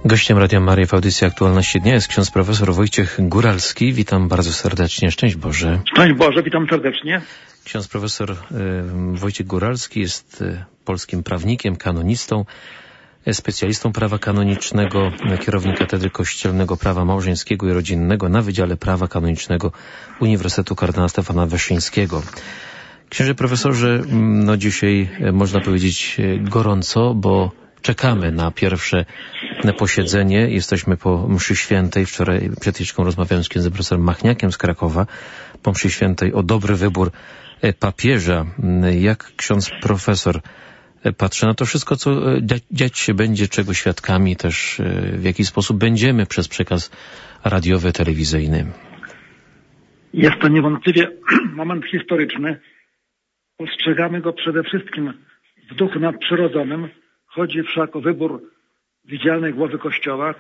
Gościem Radia Maryja w audycji Aktualności Dnia jest ksiądz profesor Wojciech Góralski. Witam bardzo serdecznie. Szczęść Boże. Szczęść Boże, witam serdecznie. Ksiądz profesor Wojciech Góralski jest polskim prawnikiem, kanonistą, specjalistą prawa kanonicznego, kierownik Katedry Kościelnego Prawa Małżeńskiego i Rodzinnego na Wydziale Prawa Kanonicznego Uniwersytetu Kardynała Stefana Wyszyńskiego. Księże profesorze, dzisiaj można powiedzieć gorąco, bo czekamy na pierwsze posiedzenie. Jesteśmy po mszy świętej. Wczoraj przed chwileczką rozmawiałem z księdzem profesorem Machniakiem z Krakowa. Po mszy świętej o dobry wybór papieża. Jak ksiądz profesor patrzy na to wszystko, co dziać się będzie, czego świadkami też, w jaki sposób będziemy przez przekaz radiowy, telewizyjny? Jest to niewątpliwie moment historyczny. Postrzegamy go przede wszystkim w duchu nadprzyrodzonym. Chodzi wszak o wybór widzialnej głowy Kościoła,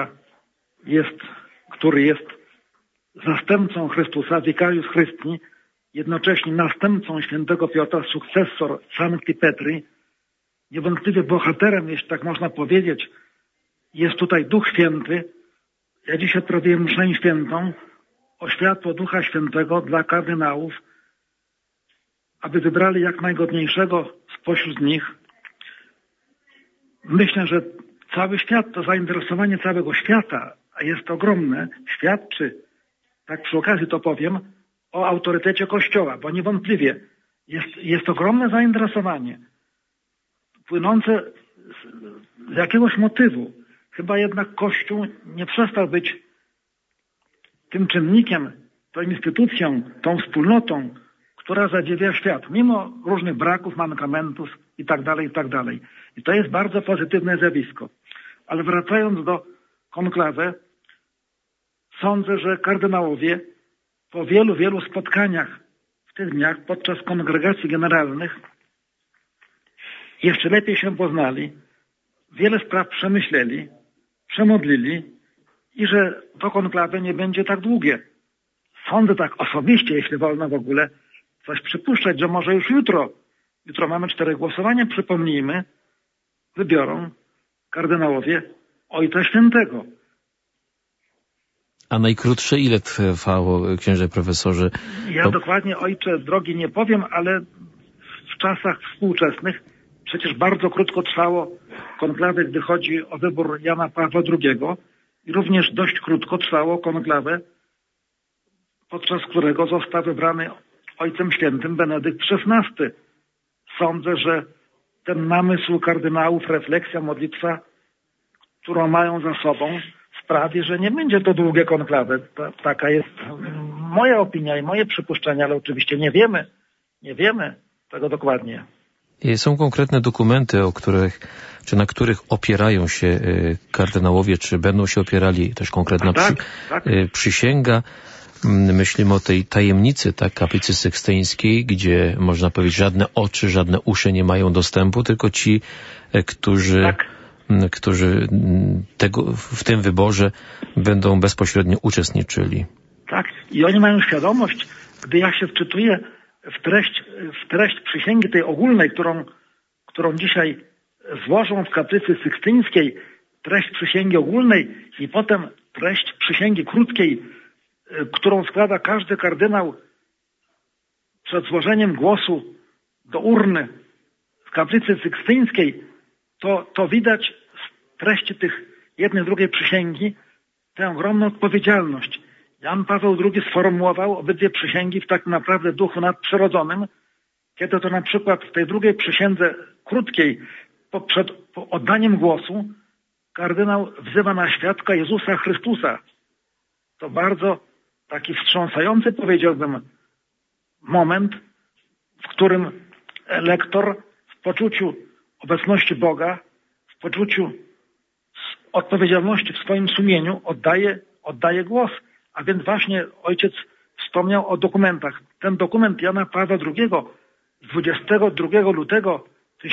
który jest zastępcą Chrystusa, vicarius Christi, jednocześnie następcą świętego Piotra, sukcessor Sancti Petri. Niewątpliwie bohaterem, jeśli tak można powiedzieć, jest tutaj Duch Święty. Ja dzisiaj odprawiłem mszę świętą o światło Ducha Świętego dla kardynałów, aby wybrali jak najgodniejszego spośród nich. Myślę, że cały świat, to zainteresowanie całego świata, a jest ogromne, świadczy, tak przy okazji to powiem, o autorytecie Kościoła, bo niewątpliwie jest ogromne zainteresowanie płynące z jakiegoś motywu. Chyba jednak Kościół nie przestał być tym czynnikiem, tą instytucją, tą wspólnotą, która zadziwia świat, mimo różnych braków, mankamentów i tak dalej, i tak dalej. I to jest bardzo pozytywne zjawisko. Ale wracając do konklawy, sądzę, że kardynałowie po wielu spotkaniach w tych dniach podczas kongregacji generalnych jeszcze lepiej się poznali, wiele spraw przemyśleli, przemodlili i że to konklawy nie będzie tak długie. Sądzę tak osobiście, jeśli wolno w ogóle coś przypuszczać, że może już jutro mamy 4 głosowania, przypomnijmy, wybiorą kardynałowie Ojca Świętego. A najkrótsze ile trwało, księże profesorze? Ja dokładnie, ojcze drogi, nie powiem, ale w czasach współczesnych przecież bardzo krótko trwało konklawę, gdy chodzi o wybór Jana Pawła II i również dość krótko trwało konklawę, podczas którego został wybrany Ojcem Świętym Benedykt XVI. Sądzę, że ten namysł kardynałów, refleksja, modlitwa, którą mają za sobą, sprawi, że nie będzie to długie konklawy. Taka jest moja opinia i moje przypuszczenia, ale oczywiście nie wiemy tego dokładnie. Są konkretne dokumenty, na których opierają się kardynałowie, czy będą się opierali, też konkretna przysięga. Myślimy o tej tajemnicy, kaplicy sykstyńskiej, gdzie można powiedzieć żadne oczy, żadne uszy nie mają dostępu, tylko ci, którzy w tym wyborze będą bezpośrednio uczestniczyli. Tak, i oni mają świadomość, gdy ja się wczytuję w treść przysięgi tej ogólnej, którą dzisiaj złożą w kaplicy sykstyńskiej, treść przysięgi ogólnej i potem treść przysięgi krótkiej, którą składa każdy kardynał przed złożeniem głosu do urny w kaplicy sykstyńskiej, to widać z treści tych jednej, drugiej przysięgi tę ogromną odpowiedzialność. Jan Paweł II sformułował obydwie przysięgi w tak naprawdę duchu nadprzyrodzonym, kiedy to na przykład w tej drugiej przysiędze krótkiej przed oddaniem głosu kardynał wzywa na świadka Jezusa Chrystusa. To bardzo taki wstrząsający, powiedziałbym, moment, w którym lektor w poczuciu obecności Boga, w poczuciu odpowiedzialności w swoim sumieniu oddaje głos. A więc właśnie ojciec wspomniał o dokumentach. Ten dokument Jana Pawła II z 22 lutego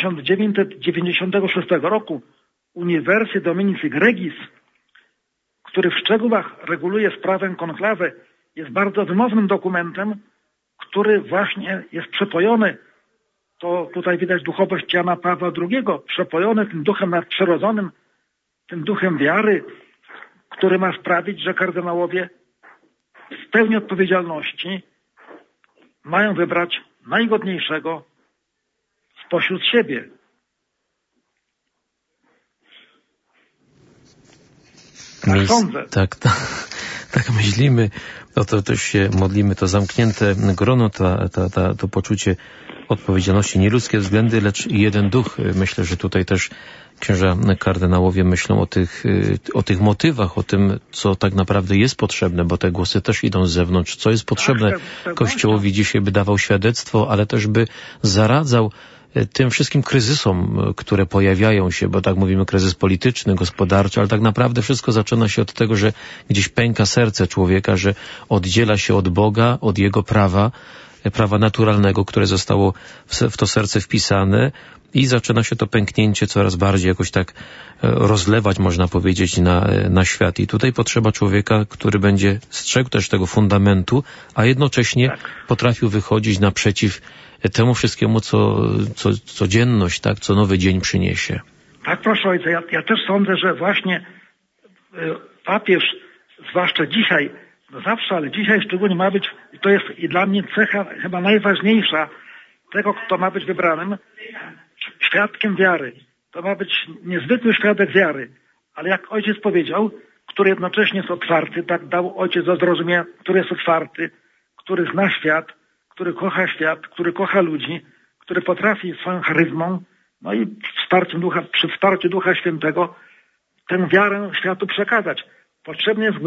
1996 roku, Universi Dominici Gregis, który w szczegółach reguluje sprawę konklawy, jest bardzo wymownym dokumentem, który właśnie jest przepojony, to tutaj widać duchowość Jana Pawła II, przepojony tym duchem nadprzyrodzonym, tym duchem wiary, który ma sprawić, że kardynałowie w pełni odpowiedzialności mają wybrać najgodniejszego spośród siebie. Tak sądzę. Tak myślimy. No to też się modlimy, to zamknięte grono, to poczucie odpowiedzialności, nie ludzkie względy, lecz jeden duch. Myślę, że tutaj też księża kardynałowie myślą o tych motywach, o tym, co tak naprawdę jest potrzebne, bo te głosy też idą z zewnątrz, co jest potrzebne Kościołowi dzisiaj, by dawał świadectwo, ale też by zaradzał tym wszystkim kryzysom, które pojawiają się, bo tak mówimy, kryzys polityczny, gospodarczy, ale tak naprawdę wszystko zaczyna się od tego, że gdzieś pęka serce człowieka, że oddziela się od Boga, od Jego prawa naturalnego, które zostało w to serce wpisane i zaczyna się to pęknięcie coraz bardziej jakoś tak rozlewać, można powiedzieć, na świat. I tutaj potrzeba człowieka, który będzie strzegł też tego fundamentu, a jednocześnie potrafił wychodzić naprzeciw temu wszystkiemu, co codzienność, tak, co nowy dzień przyniesie. Tak, proszę ojca, ja też sądzę, że właśnie papież, zwłaszcza dzisiaj, no zawsze, ale dzisiaj szczególnie ma być, i to jest i dla mnie cecha chyba najważniejsza tego, kto ma być wybranym, świadkiem wiary. To ma być niezwykły świadek wiary, ale jak ojciec powiedział, który jednocześnie jest otwarty, tak dał ojciec do zrozumienia, który jest otwarty, który zna świat, który kocha ludzi, który potrafi swoją charyzmą, no i przy wsparciu Ducha Świętego tę wiarę światu przekazać. Potrzebny jest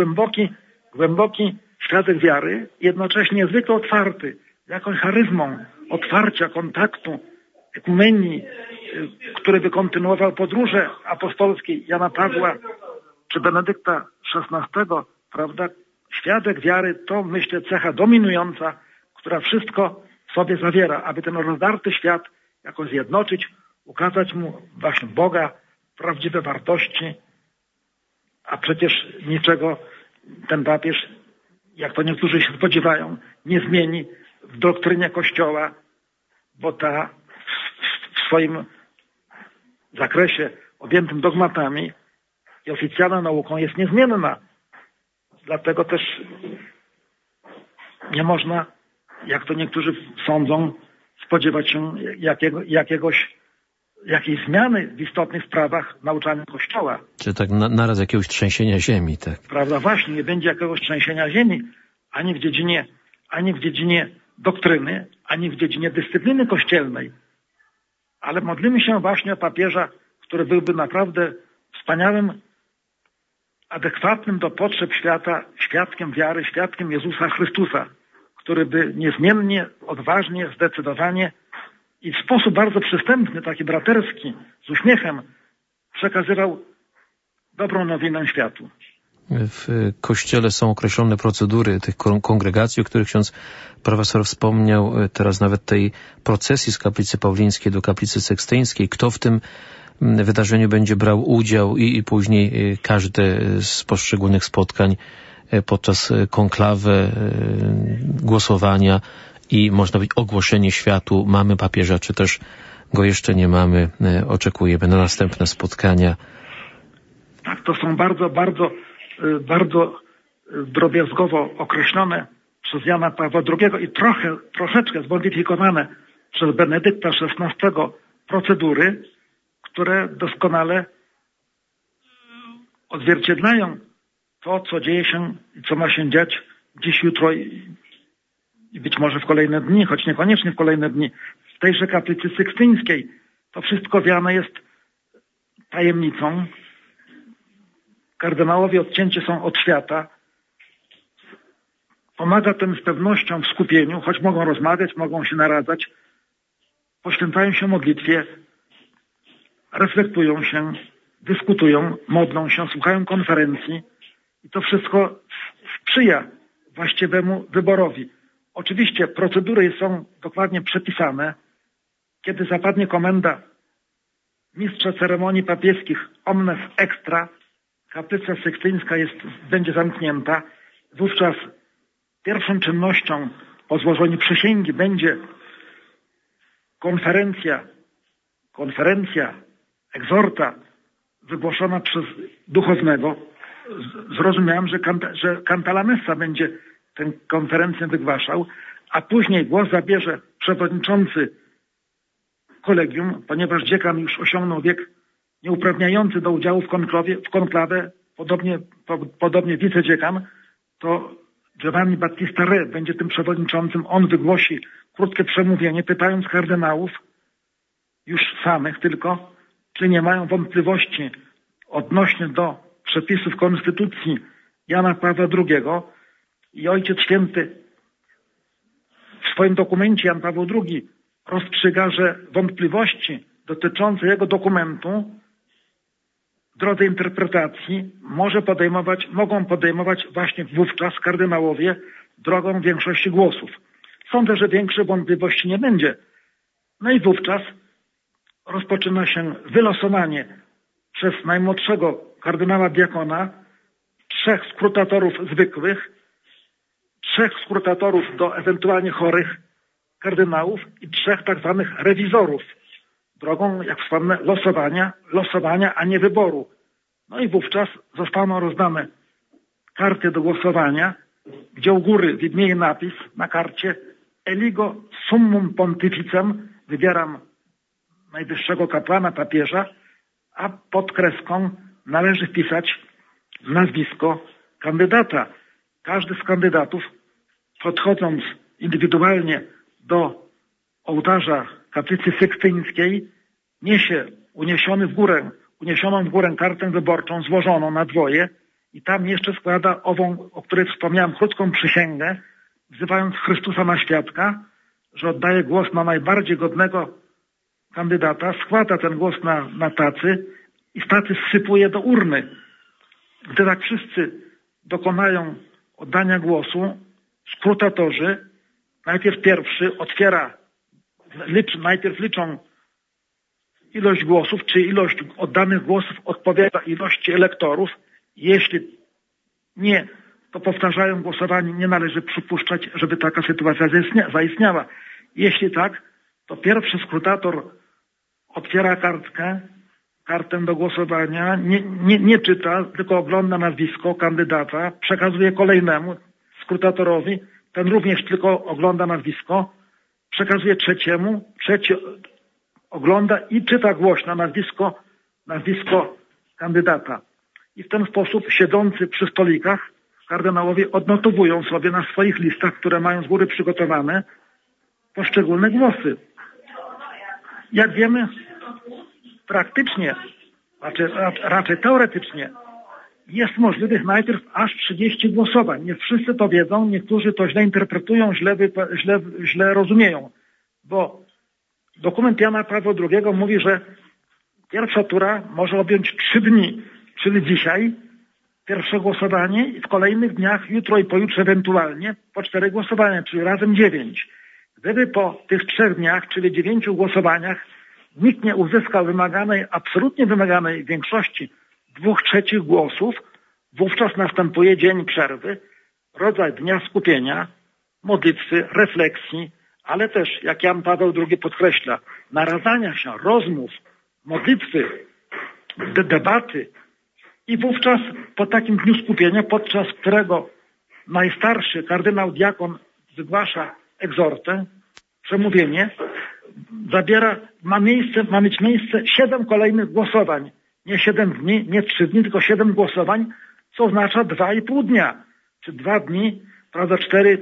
głęboki świadek wiary, jednocześnie niezwykle otwarty, jakąś charyzmą, otwarcia, kontaktu, ekumenii, który by kontynuował podróże apostolskie Jana Pawła czy Benedykta XVI, prawda? Świadek wiary to, myślę, cecha dominująca, która wszystko w sobie zawiera, aby ten rozdarty świat jakoś zjednoczyć, ukazać mu właśnie Boga, prawdziwe wartości, a przecież niczego ten papież, jak to niektórzy się spodziewają, nie zmieni w doktrynie Kościoła, bo ta w swoim zakresie objętym dogmatami i oficjalną nauką jest niezmienna. Dlatego też nie można, jak to niektórzy sądzą, spodziewać się jakiejś zmiany w istotnych sprawach nauczania Kościoła. Czy tak naraz jakiegoś trzęsienia ziemi, tak? Prawda, właśnie, nie będzie jakiegoś trzęsienia ziemi, ani w dziedzinie doktryny, ani w dziedzinie dyscypliny kościelnej. Ale modlimy się właśnie o papieża, który byłby naprawdę wspaniałym, adekwatnym do potrzeb świata, świadkiem wiary, świadkiem Jezusa Chrystusa, który by niezmiennie, odważnie, zdecydowanie i w sposób bardzo przystępny, taki braterski, z uśmiechem przekazywał dobrą nowinę światu. W Kościele są określone procedury tych kongregacji, o których ksiądz profesor wspomniał, teraz nawet tej procesji z kaplicy paulińskiej do kaplicy sekstyńskiej. Kto w tym wydarzeniu będzie brał udział i później każde z poszczególnych spotkań podczas konklawy, głosowania i można powiedzieć ogłoszenie światu, mamy papieża, czy też go jeszcze nie mamy, oczekujemy na następne spotkania. Tak, to są bardzo drobiazgowo określone przez Jana Pawła II i troszeczkę zmodyfikowane przez Benedykta XVI procedury, które doskonale odzwierciedlają to, co dzieje się i co ma się dziać dziś, jutro i być może w kolejne dni, choć niekoniecznie w kolejne dni, w tejże kaplicy sykstyńskiej. To wszystko wiane jest tajemnicą. Kardynałowie odcięci są od świata. Pomaga tym z pewnością w skupieniu, choć mogą rozmawiać, mogą się naradzać, poświęcają się modlitwie, reflektują się, dyskutują, modlą się, słuchają konferencji i to wszystko sprzyja właściwemu wyborowi. Oczywiście procedury są dokładnie przepisane. Kiedy zapadnie komenda mistrza ceremonii papieskich omnes extra, kaplica sykstyńska będzie zamknięta. Wówczas pierwszą czynnością po złożeniu przysięgi będzie konferencja, egzorta wygłoszona przez duchownego. Zrozumiałem, że Cantalamessa będzie tę konferencję wygłaszał, a później głos zabierze przewodniczący kolegium, ponieważ dziekan już osiągnął wiek nieuprawniający do udziału w konklawę, podobnie wicedziekan, to Giovanni Battista Re będzie tym przewodniczącym. On wygłosi krótkie przemówienie, pytając kardynałów, już samych tylko, czy nie mają wątpliwości odnośnie do przepisów Konstytucji Jana Pawła II. I Ojciec Święty w swoim dokumencie Jan Paweł II rozstrzyga, że wątpliwości dotyczące jego dokumentu w drodze interpretacji mogą podejmować właśnie wówczas kardynałowie drogą większości głosów. Sądzę, że większej wątpliwości nie będzie. No i wówczas rozpoczyna się wylosowanie przez najmłodszego kardynała diakona 3 skrutatorów zwykłych, 3 skrutatorów do ewentualnie chorych kardynałów i 3 tak zwanych rewizorów, drogą, jak wspomnę, losowania, a nie wyboru. No i wówczas zostaną rozdane karty do głosowania, gdzie u góry widnieje napis na karcie Eligo summum pontificem, wybieram najwyższego kapłana, papieża, a pod kreską należy wpisać nazwisko kandydata. Każdy z kandydatów, podchodząc indywidualnie do ołtarza kaplicy sykstyńskiej, niesie uniesioną w górę kartę wyborczą złożoną na dwoje i tam jeszcze składa ową, o której wspomniałem, krótką przysięgę, wzywając Chrystusa na świadka, że oddaje głos na najbardziej godnego kandydata, składa ten głos na tacy i z tacy zsypuje do urny. Gdy tak wszyscy dokonają oddania głosu, skrutatorzy najpierw pierwszy najpierw liczą ilość głosów, czy ilość oddanych głosów odpowiada ilości elektorów. Jeśli nie, to powtarzają głosowanie. Nie należy przypuszczać, żeby taka sytuacja zaistniała. Jeśli tak, to pierwszy skrutator otwiera kartę do głosowania, nie czyta, tylko ogląda nazwisko kandydata, przekazuje kolejnemu skrutatorowi, ten również tylko ogląda nazwisko, przekazuje trzeciemu, trzeci ogląda i czyta głośno nazwisko kandydata. I w ten sposób siedzący przy stolikach kardynałowie odnotowują sobie na swoich listach, które mają z góry przygotowane, poszczególne głosy. Jak wiemy, praktycznie, raczej teoretycznie, jest możliwych najpierw aż 30 głosowań. Nie wszyscy to wiedzą, niektórzy to źle interpretują, źle rozumieją, bo dokument Jana Pawła II mówi, że pierwsza tura może objąć 3 dni, czyli dzisiaj pierwsze głosowanie i w kolejnych dniach, jutro i pojutrze ewentualnie, po 4 głosowania, czyli razem 9. Gdyby po tych 3 dniach, czyli 9 głosowaniach, nikt nie uzyskał absolutnie wymaganej większości 2/3 głosów, wówczas następuje dzień przerwy, rodzaj dnia skupienia, modlitwy, refleksji, ale też, jak Jan Paweł II podkreśla, naradzania się, rozmów, modlitwy, debaty i wówczas po takim dniu skupienia, podczas którego najstarszy kardynał diakon wygłasza egzortę, przemówienie, ma mieć miejsce 7 kolejnych głosowań. Nie 7 dni, nie 3 dni, tylko 7 głosowań, co oznacza 2,5 dnia. Czy 2 dni, prawda,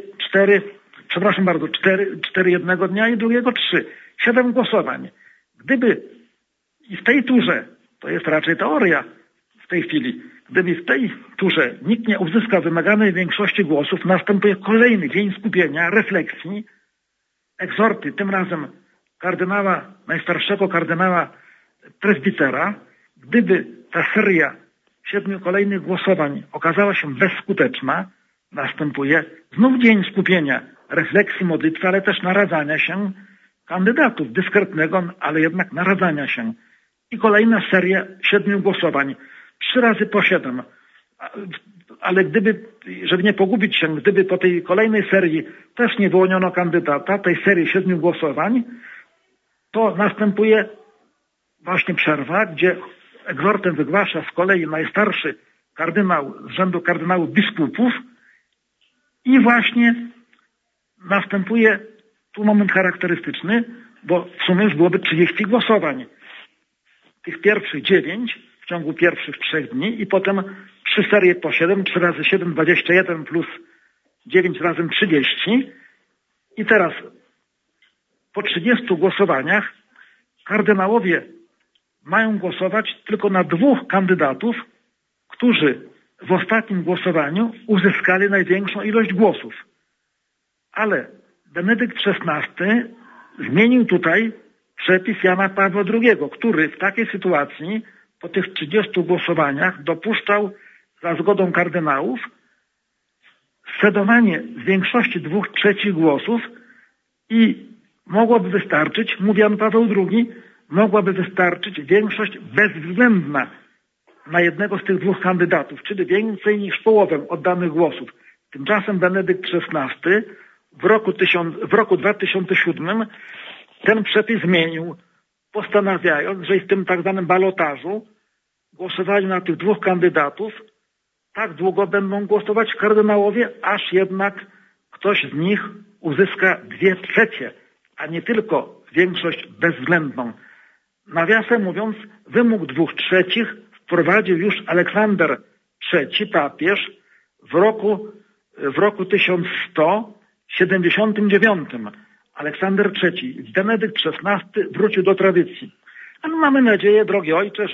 4 jednego dnia i drugiego 3. 7 głosowań. Gdyby i w tej turze, to jest raczej teoria w tej chwili, gdyby w tej turze nikt nie uzyska wymaganej większości głosów, następuje kolejny dzień skupienia, refleksji, egzorty, tym razem najstarszego kardynała prezbitera. Gdyby ta seria 7 kolejnych głosowań okazała się bezskuteczna, następuje znów dzień skupienia, refleksji, modlitwy, ale też naradzania się kandydatów, dyskretnego, ale jednak naradzania się. I kolejna seria 7 głosowań, 3 razy po 7. Ale żeby nie pogubić się, gdyby po tej kolejnej serii też nie wyłoniono kandydata, tej serii 7 głosowań, to następuje właśnie przerwa, gdzie egzortem wygłasza z kolei najstarszy kardynał z rzędu kardynałów biskupów i właśnie następuje tu moment charakterystyczny, bo w sumie już byłoby 30 głosowań. Tych pierwszych 9 w ciągu pierwszych 3 dni i potem 3 serie po 7, 3 razy 7, 21 plus 9 razem 30. I teraz po 30 głosowaniach kardynałowie mają głosować tylko na 2 kandydatów, którzy w ostatnim głosowaniu uzyskali największą ilość głosów. Ale Benedykt XVI zmienił tutaj przepis Jana Pawła II, który w takiej sytuacji po tych 30 głosowaniach dopuszczał za zgodą kardynałów scedowanie z większości 2/3 głosów i mogłoby wystarczyć, mówi Jan Paweł II, mogłaby wystarczyć większość bezwzględna na jednego z tych 2 kandydatów, czyli więcej niż połowę oddanych głosów. Tymczasem Benedykt XVI w roku 2007 ten przepis zmienił, postanawiając, że w tym tak zwanym balotażu, głosowaniu na tych 2 kandydatów, tak długo będą głosować kardynałowie, aż jednak ktoś z nich uzyska 2/3, a nie tylko większość bezwzględną. Nawiasem mówiąc, wymóg 2/3 wprowadził już Aleksander III, papież, w roku 1179. Aleksander III. Benedykt XVI wrócił do tradycji. Ale mamy nadzieję, drogi ojcze,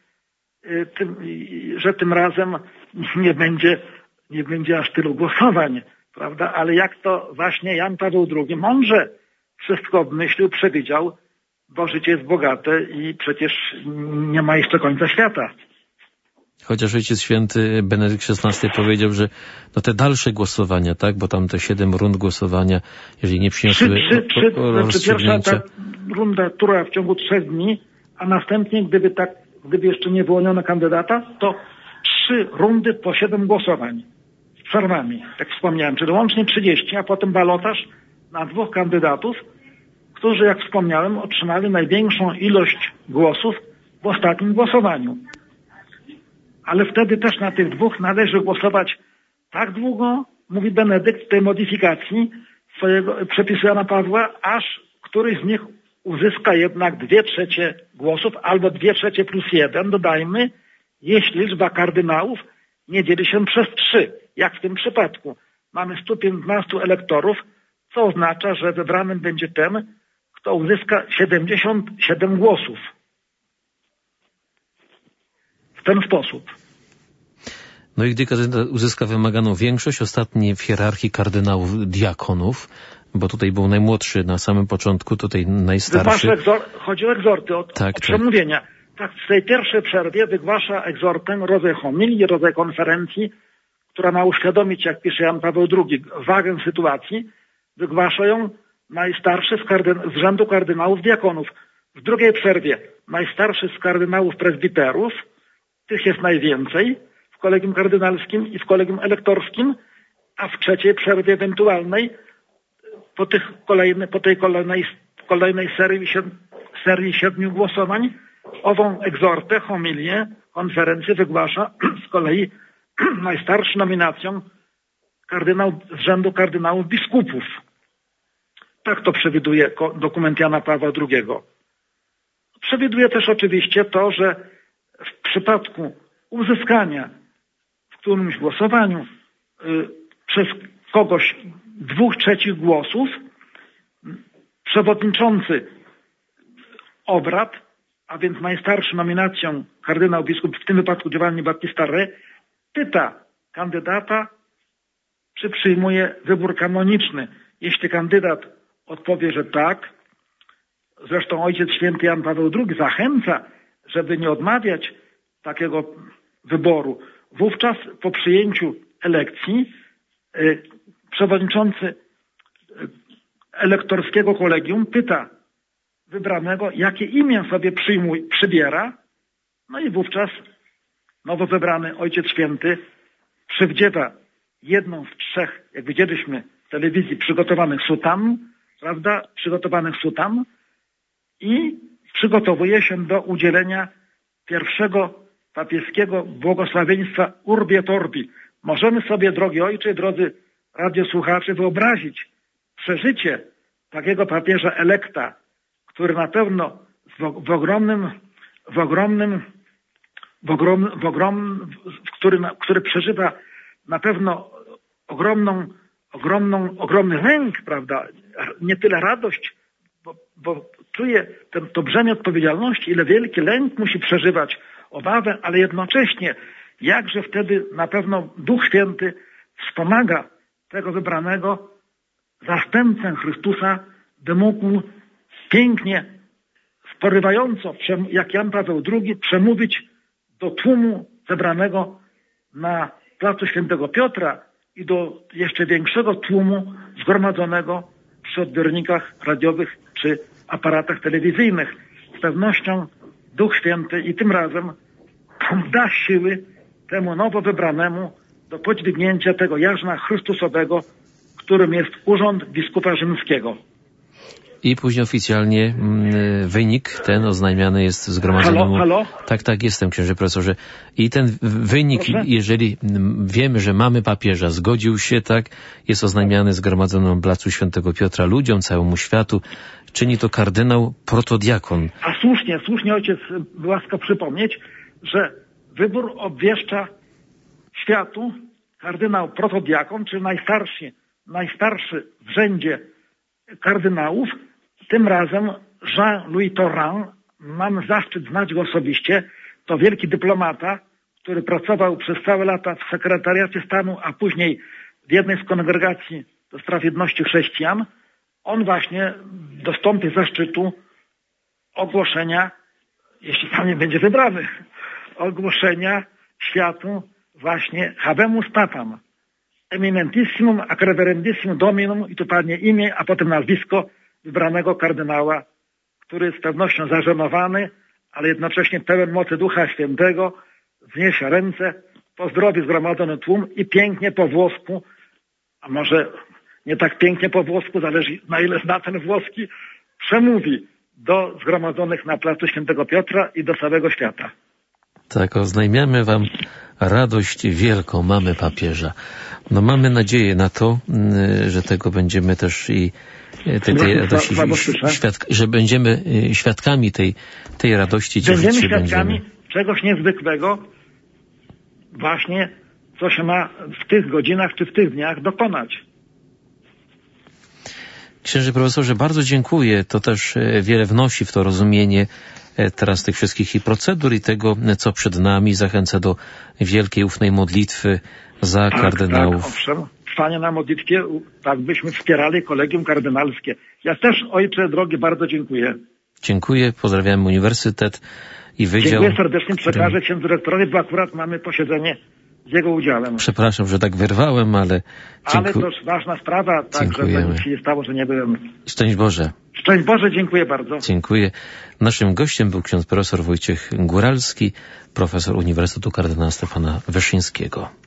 że tym razem nie będzie aż tylu głosowań, prawda? Ale jak to właśnie Jan Paweł II mądrze wszystko obmyślił, przewidział, bo życie jest bogate i przecież nie ma jeszcze końca świata. Chociaż Ojciec Święty Benedykt XVI powiedział, że no te dalsze głosowania, tak, bo tam te 7 rund głosowania, jeżeli nie przyniosły rozstrzygnięcia... Pierwsza ta runda, która w ciągu 3 dni, a następnie, gdyby jeszcze nie wyłoniono kandydata, to 3 rundy po 7 głosowań z przerwami, jak wspomniałem, czyli łącznie 30, a potem balotaż na 2 kandydatów, którzy, jak wspomniałem, otrzymali największą ilość głosów w ostatnim głosowaniu. Ale wtedy też na tych 2 należy głosować tak długo, mówi Benedykt w tej modyfikacji swojego przepisu Jana Pawła, aż któryś z nich uzyska jednak 2/3 głosów albo 2/3 plus 1, dodajmy, jeśli liczba kardynałów nie dzieli się przez 3, jak w tym przypadku. Mamy 115 elektorów, co oznacza, że wybranym będzie ten, kto uzyska 77 głosów. W ten sposób. No i gdy kandydat uzyska wymaganą większość, ostatni w hierarchii kardynałów diakonów, bo tutaj był najmłodszy na samym początku, tutaj najstarszy. Chodzi o egzorty, o przemówienia. Tak, w tej pierwszej przerwie wygłasza egzortem rodzaj homilii, rodzaj konferencji, która ma uświadomić, jak pisze Jan Paweł II, wagę sytuacji. Wygłasza ją najstarszy z rzędu kardynałów diakonów. W drugiej przerwie najstarszy z kardynałów prezbiterów, tych jest najwięcej w kolegium kardynalskim i w kolegium elektorskim, a w trzeciej przerwie ewentualnej po tej kolejnej serii 7 głosowań ową egzortę, homilię, konferencję wygłasza z kolei najstarszy nominacją kardynał z rzędu kardynałów biskupów. Tak to przewiduje dokument Jana Pawła II. Przewiduje też oczywiście to, że w przypadku uzyskania w którymś głosowaniu przez kogoś 2/3 głosów, przewodniczący obrad, a więc najstarszy nominacją kardynał biskup, w tym wypadku Giovanni Battista Re, pyta kandydata, czy przyjmuje wybór kanoniczny. Jeśli kandydat odpowie, że tak, zresztą Ojciec Święty Jan Paweł II zachęca, żeby nie odmawiać takiego wyboru. Wówczas po przyjęciu elekcji przewodniczący elektorskiego kolegium pyta wybranego, jakie imię sobie przybiera, no i wówczas nowo wybrany Ojciec Święty przywdziewa jedną z 3, jak widzieliśmy w telewizji, przygotowanych sutan, i przygotowuje się do udzielenia pierwszego papieskiego błogosławieństwa Urbi et Orbi. Możemy sobie, drogi ojcze, drodzy radiosłuchacze, wyobrazić przeżycie takiego papieża elekta, który na pewno który przeżywa na pewno ogromny lęk, prawda? Nie tyle radość, bo czuje to brzemię odpowiedzialności, ile wielki lęk musi przeżywać, obawę, ale jednocześnie jakże wtedy na pewno Duch Święty wspomaga tego wybranego zastępcę Chrystusa, by mógł pięknie, porywająco, jak Jan Paweł II, przemówić do tłumu zebranego na placu Świętego Piotra i do jeszcze większego tłumu zgromadzonego przy odbiornikach radiowych czy aparatach telewizyjnych. Z pewnością Duch Święty i tym razem da siły temu nowo wybranemu do podźwignięcia tego jarzma Chrystusowego, którym jest urząd biskupa rzymskiego. I później oficjalnie wynik ten oznajmiany jest zgromadzonemu... Halo? Tak, jestem, księże profesorze. I ten wynik, jeżeli wiemy, że mamy papieża, zgodził się, tak, jest oznajmiany zgromadzonemu placu Świętego Piotra ludziom, całemu światu. Czyni to kardynał protodiakon. A słusznie ojciec łaskaw przypomnieć, że wybór obwieszcza światu kardynał protodiakon, czy najstarszy w rzędzie kardynałów, tym razem Jean-Louis Tauran. Mam zaszczyt znać go osobiście. To wielki dyplomata, który pracował przez całe lata w sekretariacie stanu, a później w jednej z kongregacji do spraw jedności chrześcijan. On właśnie dostąpi zaszczytu ogłoszenia, jeśli tam nie będzie wybrany, ogłoszenia światu właśnie Habemus Papam, Eminentissimum ac Reverendissimum Dominum, i tu padnie imię, a potem nazwisko wybranego kardynała, który z pewnością zażenowany, ale jednocześnie pełen mocy Ducha Świętego, wzniesie ręce, pozdrowi zgromadzony tłum i pięknie po włosku, a może nie tak pięknie po włosku, zależy na ile zna ten włoski, przemówi do zgromadzonych na placu Świętego Piotra i do całego świata. Tak, oznajmiamy wam radość wielką, mamy papieża. No mamy nadzieję na to, że tego będziemy też i tej radości, że będziemy świadkami tej radości. Będziemy świadkami czegoś niezwykłego, właśnie co się ma w tych godzinach czy w tych dniach dokonać. Księże profesorze, bardzo dziękuję. To też wiele wnosi w to rozumienie teraz tych wszystkich i procedur i tego, co przed nami. Zachęca do wielkiej, ufnej modlitwy za kardynałów. Tak, owszem. Trwanie na modlitwie, tak byśmy wspierali kolegium kardynalskie. Ja też, ojcze drogi, bardzo dziękuję. Dziękuję, pozdrawiam uniwersytet i wydział. Dziękuję serdecznie, przekażę księdzu rektorowi, bo akurat mamy posiedzenie z jego udziałem. Przepraszam, że tak wyrwałem, ale... Ale to już ważna sprawa, także nic się nie stało, że nie byłem. Szczęść Boże. Szczęść Boże, dziękuję bardzo. Dziękuję. Naszym gościem był ksiądz profesor Wojciech Góralski, profesor Uniwersytetu Kardynała Stefana Wyszyńskiego.